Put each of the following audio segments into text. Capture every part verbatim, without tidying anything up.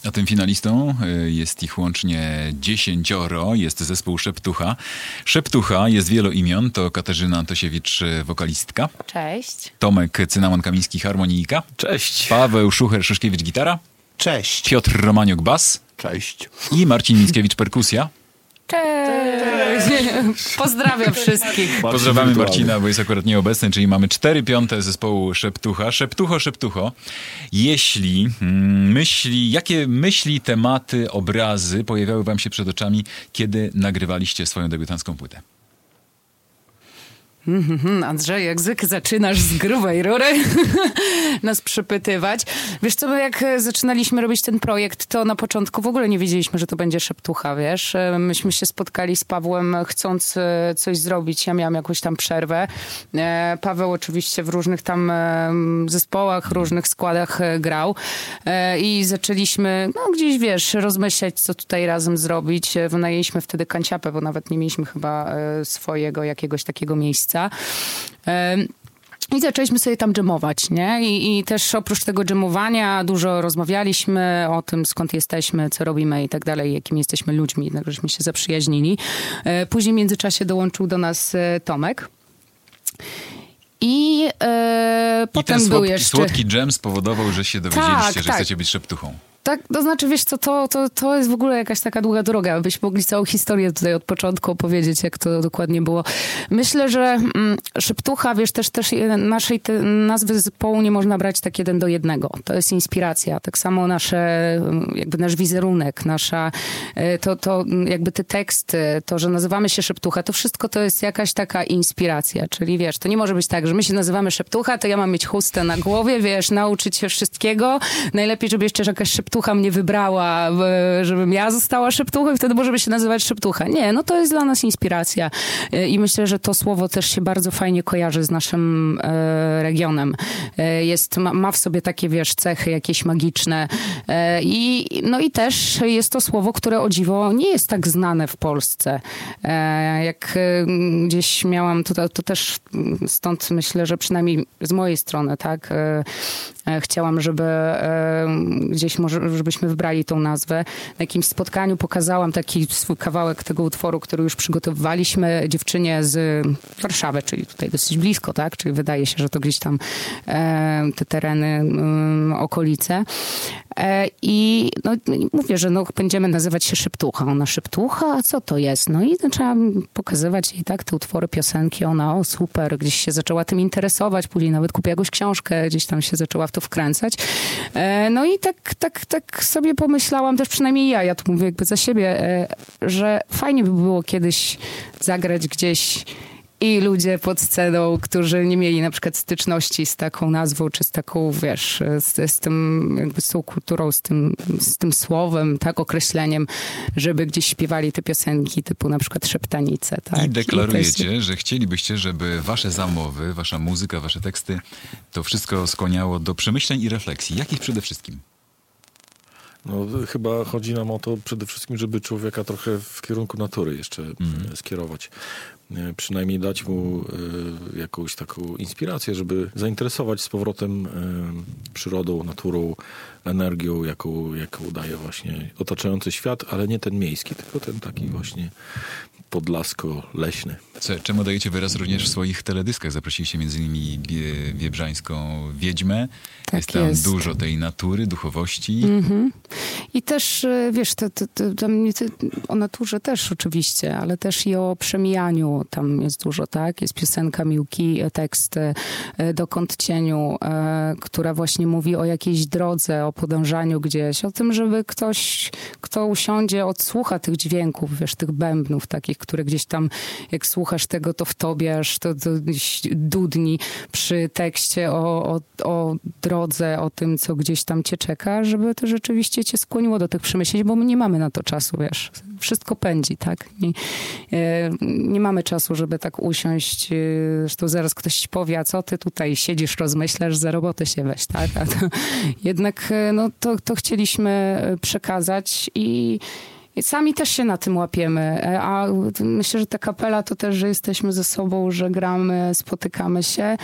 A tym finalistą jest ich łącznie dziesięcioro, jest zespół Szeptucha. Szeptucha jest wielo imion, to Katarzyna Antosiewicz, wokalistka. Cześć. Tomek Cynamon-Kamiński, harmonijka. Cześć. Paweł Szucher-Szyszkiewicz, gitara. Cześć. Piotr Romaniuk, bas. Cześć. I Marcin Mickiewicz, perkusja. Cześć. Pozdrawiam wszystkich. Pozdrawiamy Marcina, bo jest akurat nieobecny, czyli mamy cztery piąte zespołu Szeptucha. Szeptucho, Szeptucho. Jeśli mm, myśli, jakie myśli, tematy, obrazy pojawiały wam się przed oczami, kiedy nagrywaliście swoją debiutancką płytę? Mm-hmm, Andrzej, jak zwykle zaczynasz z grubej rury nas przypytywać. Wiesz co, my jak zaczynaliśmy robić ten projekt, to na początku w ogóle nie wiedzieliśmy, że to będzie Szeptucha, wiesz. Myśmy się spotkali z Pawłem, chcąc coś zrobić. Ja miałam jakąś tam przerwę. Paweł oczywiście w różnych tam zespołach, różnych składach grał. I zaczęliśmy, no gdzieś, wiesz, rozmyślać, co tutaj razem zrobić. Wynajęliśmy wtedy kanciapę, bo nawet nie mieliśmy chyba swojego jakiegoś takiego miejsca. I zaczęliśmy sobie tam dżemować, nie? I, I też oprócz tego dżemowania dużo rozmawialiśmy o tym, skąd jesteśmy, co robimy i tak dalej, jakimi jesteśmy ludźmi, jednak żeśmy się zaprzyjaźnili. Później w międzyczasie dołączył do nas Tomek. I, e, I potem ten był słodki, jeszcze... słodki dżem spowodował, że się dowiedzieliście, tak, że tak. chcecie być Szeptuchą. Tak, to znaczy, wiesz co, to, to, to jest w ogóle jakaś taka długa droga. Byśmy mogli całą historię tutaj od początku opowiedzieć, jak to dokładnie było. Myślę, że mm, Szeptucha, wiesz, też, też naszej te, nazwy zespołu nie można brać tak jeden do jednego. To jest inspiracja. Tak samo nasze, jakby nasz wizerunek, nasza, to, to jakby te teksty, to, że nazywamy się Szeptucha, to wszystko to jest jakaś taka inspiracja. Czyli wiesz, to nie może być tak, że my się nazywamy Szeptucha, to ja mam mieć chustę na głowie, wiesz, nauczyć się wszystkiego. Najlepiej, żeby jeszcze jakaś Szeptucha mnie wybrała, żebym ja została Szeptuchą i wtedy możemy się nazywać Szeptucha. Nie, no to jest dla nas inspiracja. I myślę, że to słowo też się bardzo fajnie kojarzy z naszym e, regionem. E, jest, ma, ma w sobie takie, wiesz, cechy jakieś magiczne. E, i, no i też jest to słowo, które o dziwo nie jest tak znane w Polsce. E, jak e, gdzieś miałam, to, to też stąd myślę, że przynajmniej z mojej strony, tak, e, e, chciałam, żeby e, gdzieś może żebyśmy wybrali tą nazwę. Na jakimś spotkaniu pokazałam taki swój kawałek tego utworu, który już przygotowywaliśmy dziewczynie z Warszawy, czyli tutaj dosyć blisko, tak? Czyli wydaje się, że to gdzieś tam e, te tereny, e, okolice. E, I no, mówię, że no, będziemy nazywać się Szeptucha. Ona Szeptucha? A co to jest? No i zaczęłam pokazywać jej tak te utwory, piosenki. Ona, o super, gdzieś się zaczęła tym interesować. Później nawet kupiła jakąś książkę, gdzieś tam się zaczęła w to wkręcać. E, no i tak, tak, tak sobie pomyślałam, też przynajmniej ja, ja tu mówię jakby za siebie, e, że fajnie by było kiedyś zagrać gdzieś i ludzie pod sceną, którzy nie mieli na przykład styczności z taką nazwą, czy z taką, wiesz, z, z tym, jakby z tą kulturą, z tym, z tym słowem, tak, określeniem, żeby gdzieś śpiewali te piosenki typu na przykład Szeptanice, tak. I deklarujecie, że chcielibyście, żeby wasze zamowy, wasza muzyka, wasze teksty, to wszystko skłaniało do przemyśleń i refleksji. Jakich przede wszystkim? No chyba chodzi nam o to przede wszystkim, żeby człowieka trochę w kierunku natury jeszcze mm. skierować. Przynajmniej dać mu y, jakąś taką inspirację, żeby zainteresować z powrotem y, przyrodą, naturą, energią, jaką, jaką daje właśnie otaczający świat, ale nie ten miejski, tylko ten taki właśnie podlasko-leśny. Co, czemu dajecie wyraz również w swoich teledyskach? Zaprosiliście między innymi bie, wiebrzańską wiedźmę. Tak jest tam jest. dużo tej natury, duchowości. Mm-hmm. I też, wiesz, to, to, to, to, o naturze też oczywiście, ale też i o przemijaniu tam jest dużo, tak? Jest piosenka Miłki, tekst Dokąd cieniu, e, która właśnie mówi o jakiejś drodze, o podążaniu gdzieś, o tym, żeby ktoś, kto usiądzie, odsłucha tych dźwięków, wiesz, tych bębnów takich, które gdzieś tam, jak słuchasz tego, to w tobie aż to, to dudni przy tekście o, o, o drodze, o tym, co gdzieś tam cię czeka, żeby to rzeczywiście cię skłoniło do tych przemyśleń, bo my nie mamy na to czasu, wiesz. Wszystko pędzi, tak? Nie, nie mamy czasu, żeby tak usiąść. Zresztą zaraz ktoś ci powie, a co ty tutaj siedzisz, rozmyślasz, za robotę się weź, tak? A to, jednak no, to, to chcieliśmy przekazać i I sami też się na tym łapiemy, a myślę, że ta kapela to też, że jesteśmy ze sobą, że gramy, spotykamy się.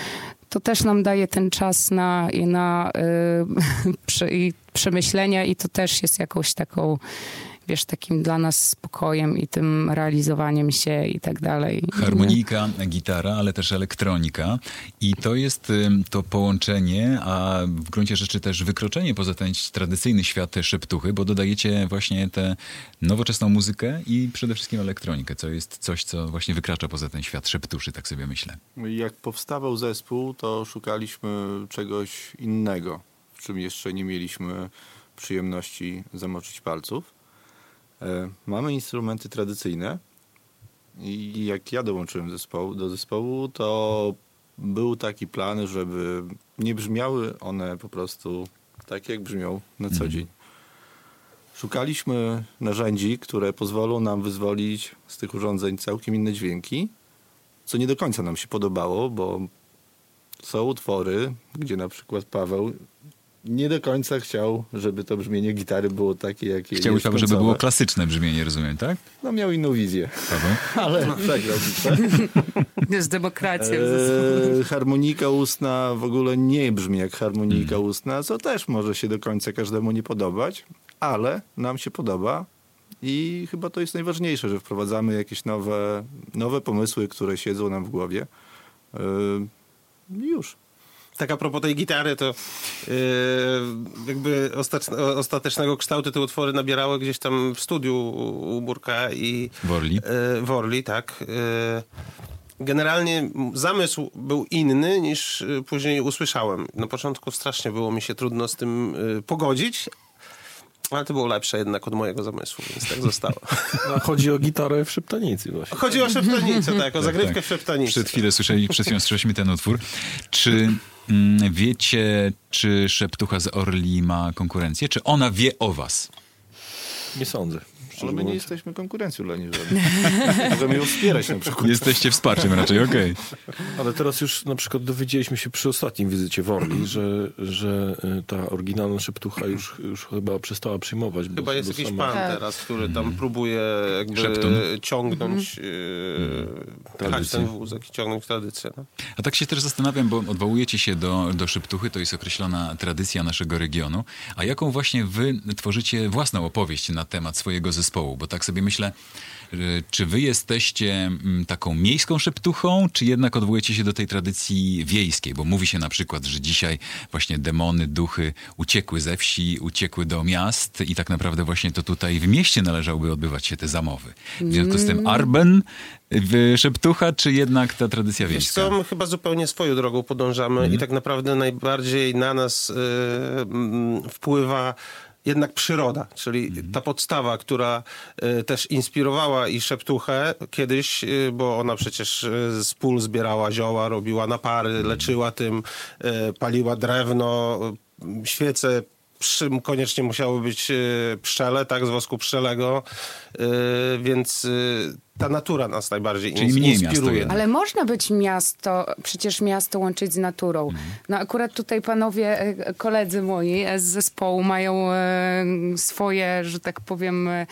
to też nam daje ten czas na, na y, przy, i przemyślenia i to też jest jakąś taką, wiesz, takim dla nas spokojem i tym realizowaniem się i tak dalej. Harmonika, gitara, ale też elektronika i to jest ym, to połączenie, a w gruncie rzeczy też wykroczenie poza ten tradycyjny świat szeptuchy, bo dodajecie właśnie tę nowoczesną muzykę i przede wszystkim elektronikę, co jest coś, co właśnie wykracza poza ten świat szeptuszy, tak sobie myślę. Jak powstawał zespół, to szukaliśmy czegoś innego, w czym jeszcze nie mieliśmy przyjemności zamoczyć palców. Mamy instrumenty tradycyjne i jak ja dołączyłem zespołu, do zespołu, to był taki plan, żeby nie brzmiały one po prostu tak, jak brzmią na co dzień. Szukaliśmy narzędzi, które pozwolą nam wyzwolić z tych urządzeń całkiem inne dźwięki, co nie do końca nam się podobało, bo są utwory, gdzie na przykład Paweł nie do końca chciał, żeby to brzmienie gitary było takie, jakie jest. Chciałbyś, Paweł, żeby było klasyczne brzmienie, rozumiem, tak? No miał inną wizję. Paweł? Ale przegrał bitwę. Jest demokracja. E, harmonika ustna w ogóle nie brzmi jak harmonika mm. ustna, co też może się do końca każdemu nie podobać, ale nam się podoba i chyba to jest najważniejsze, że wprowadzamy jakieś nowe, nowe pomysły, które siedzą nam w głowie. E, I już. Tak a propos tej gitary, to yy, jakby ostatecznego kształtu te utwory nabierały gdzieś tam w studiu u Burka i... W Orli. Yy, w Orli, tak. Yy, generalnie zamysł był inny niż później usłyszałem. Na początku strasznie było mi się trudno z tym yy, pogodzić, ale to było lepsze jednak od mojego zamysłu, więc tak zostało. A chodzi o gitarę w szeptanicy właśnie. Chodzi o szeptanicę, tak, o zagrywkę tak. w szeptanicy. Przed chwilę słyszeli, przed chwilą słyszeliśmy ten utwór. Czy mm, wiecie, czy Szeptucha z Orli ma konkurencję? Czy ona wie o was? Nie sądzę. Ale my nie jesteśmy konkurencją dla niej żadnej. Możemy ją wspierać na przykład. Jesteście wsparciem raczej, okej. Okay. Ale teraz już na przykład dowiedzieliśmy się przy ostatnim wizycie w Orli, że, że ta oryginalna Szeptucha już, już chyba przestała przyjmować. Chyba bo, jest bo jakiś sama... pan teraz, który tam mm. próbuje jakby Szeptun. ciągnąć yy, hać ten wózek i ciągnąć tradycję. No. A tak się też zastanawiam, bo odwołujecie się do, do Szeptuchy, to jest określona tradycja naszego regionu. A jaką właśnie wy tworzycie własną opowieść na temat swojego zespołu? Bo tak sobie myślę, czy wy jesteście taką miejską szeptuchą, czy jednak odwołujecie się do tej tradycji wiejskiej? Bo mówi się na przykład, że dzisiaj właśnie demony, duchy uciekły ze wsi, uciekły do miast i tak naprawdę właśnie to tutaj w mieście należałoby odbywać się te zamowy. W związku z tym Arben, szeptucha, czy jednak ta tradycja wiejska? Wiesz co, my chyba zupełnie swoją drogą podążamy mm. i tak naprawdę najbardziej na nas yy, wpływa jednak przyroda, czyli mm. ta podstawa, która y, też inspirowała i Szeptuchę kiedyś, y, bo ona przecież y, z pól zbierała zioła, robiła napary, mm. leczyła tym, y, paliła drewno, y, świece przy, koniecznie musiały być y, pszczele, tak, z wosku pszczelego, y, więc y, ta natura nas najbardziej Czyli ins- mniej inspiruje. miasto Ale można być miasto, przecież miasto łączyć z naturą. Mhm. No akurat tutaj panowie, koledzy moi z zespołu mają e, swoje, że tak powiem, e,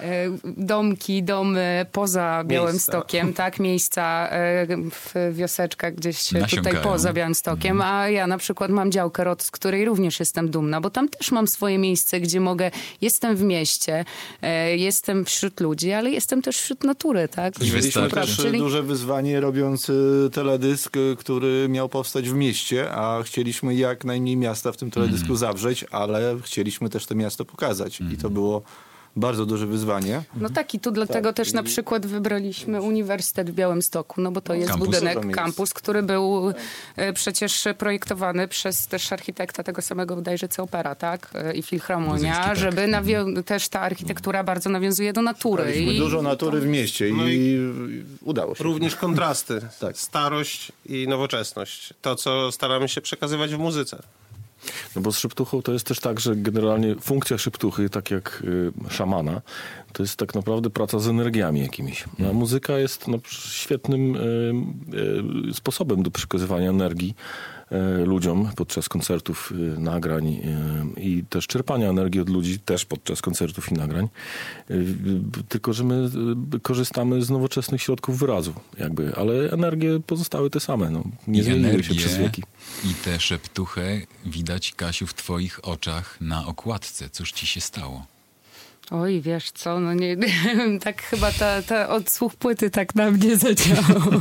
domki, domy poza Białymstokiem, tak, miejsca e, w wioseczkach gdzieś Nasiąkają. tutaj poza Białymstokiem, mhm. a ja na przykład mam działkę Rot, z której również jestem dumna, bo tam też mam swoje miejsce, gdzie mogę, jestem w mieście, e, jestem wśród ludzi, ale jestem też wśród natury. Tak? I mieliśmy też Czyli... duże wyzwanie robiąc teledysk, który miał powstać w mieście, a chcieliśmy jak najmniej miasta w tym teledysku mm. zawrzeć, ale chcieliśmy też to miasto pokazać. Mm. I to było bardzo duże wyzwanie. No tak i tu dlatego tak, też i... na przykład wybraliśmy Uniwersytet w Białymstoku, no bo to jest kampus. budynek, kampus, który był e, przecież projektowany przez też architekta tego samego bodajże co Opera, tak? E, I Filharmonia, tak. żeby nawią- też ta architektura bardzo nawiązuje do natury. Mieliśmy I... dużo natury w mieście no i, i udało się. Również kontrasty. tak. Starość i nowoczesność. To, co staramy się przekazywać w muzyce. No bo z szeptuchą to jest też tak, że generalnie funkcja szeptuchy, tak jak y, szamana, to jest tak naprawdę praca z energiami jakimiś. No, a muzyka jest no, świetnym y, y, sposobem do przekazywania energii e, ludziom podczas koncertów, e, nagrań e, i też czerpania energii od ludzi też podczas koncertów i nagrań. E, tylko, że my e, korzystamy z nowoczesnych środków wyrazu, jakby, ale energie pozostały te same. No, nie I zmieniły się energię, przez wieki. i tę szeptuchę widać, Kasiu, w twoich oczach na okładce. Cóż ci się stało? Oj, wiesz co, no nie, tak chyba ta, ta odsłuch płyty tak na mnie zadziałał.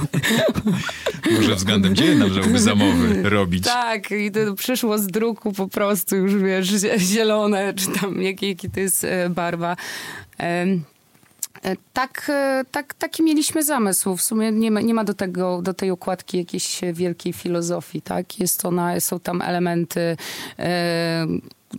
Może względem dzieje należałoby zamowy robić. Tak, i to przyszło z druku po prostu już, wiesz, zie- zielone, czy tam jaki, jaki to jest e, barwa. Em, e, Tak, e, tak, taki mieliśmy zamysł. W sumie nie ma, nie ma do tego, do tej okładki jakiejś wielkiej filozofii, tak? Jest ona, są tam elementy, e,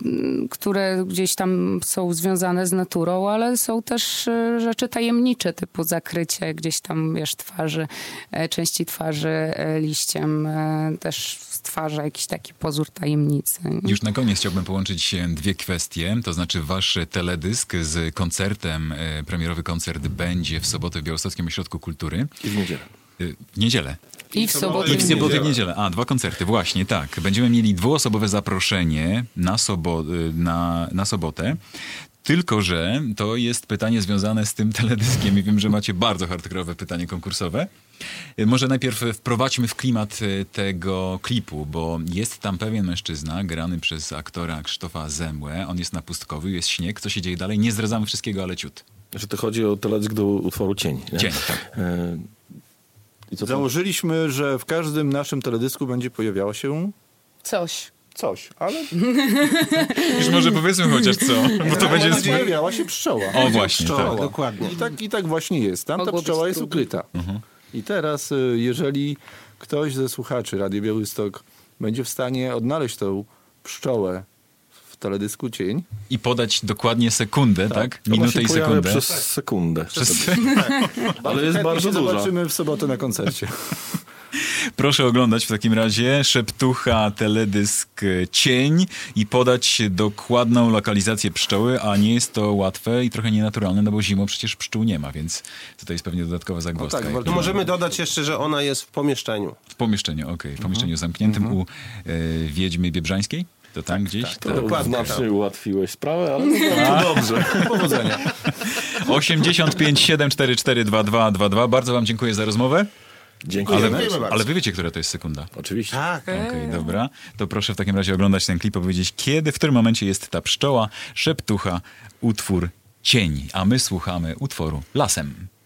które gdzieś tam są związane z naturą, ale są też e, rzeczy tajemnicze, typu zakrycie gdzieś tam, wiesz, twarzy, e, części twarzy e, liściem, e, też stwarza jakiś taki pozór tajemnicy. Już na koniec chciałbym połączyć dwie kwestie, to znaczy wasz teledysk z koncertem, e, premierowy koncert będzie w sobotę w Białostockim Ośrodku Kultury. I w niedzielę. E, W niedzielę. I w sobotę. I w sobotę i w niedzielę. A, dwa koncerty, właśnie, tak. Będziemy mieli dwuosobowe zaproszenie na, sobo, na, na sobotę. Tylko że to jest pytanie związane z tym teledyskiem i wiem, że macie bardzo hardkorowe pytanie konkursowe. Może najpierw wprowadźmy w klimat tego klipu, bo jest tam pewien mężczyzna grany przez aktora Krzysztofa Zemłę. On jest na Pustkowiu, jest śnieg. Co się dzieje dalej? Nie zdradzamy wszystkiego, ale ciut. Że to chodzi o teledysk do utworu Cień. Nie? Cień, tak. E, I co to? Założyliśmy, że w każdym naszym teledysku będzie pojawiało się Coś. coś, ale Już może powiedzmy chociaż co, bo to będzie... będzie pojawiała się pszczoła. O, właśnie, Pszczoła. tak. Dokładnie. I tak, I tak właśnie jest. Tam ta Mogło być pszczoła jest trudno. ukryta. I teraz, y, jeżeli ktoś ze słuchaczy Radia Białystok będzie w stanie odnaleźć tą pszczołę w teledysku Cień, I podać dokładnie sekundę, tak? To Minutę się i pojawia sekundę. przez sekundę. Przez... Ale jest chętnie bardzo się duża. zobaczymy w sobotę na koncercie. Proszę oglądać w takim razie Szeptucha, teledysk Cień i podać dokładną lokalizację pszczoły, a nie jest to łatwe i trochę nienaturalne, no bo zimą przecież pszczół nie ma, więc tutaj jest pewnie dodatkowa zagwozdka. tak, Jak walczymy. To możemy dodać jeszcze, że ona jest w pomieszczeniu. w pomieszczeniu, okej, w pomieszczeniu zamkniętym u e, Wiedźmy Biebrzańskiej? To tam gdzieś? To Tak. Dokładnie znacznie ułatwiłeś sprawę, ale to dobrze. Powodzenia. osiemdziesiąt pięć siedem cztery cztery dwa dwa dwa dwa. Bardzo wam dziękuję za rozmowę. Dziękuję. Ale, Dziękujemy bardzo. ale wy wiecie, która to jest sekunda. Oczywiście. Tak. Okej, dobra. To proszę w takim razie oglądać ten klip, powiedzieć kiedy, w którym momencie jest ta pszczoła, Szeptucha, utwór Cień, a my słuchamy utworu Lasem.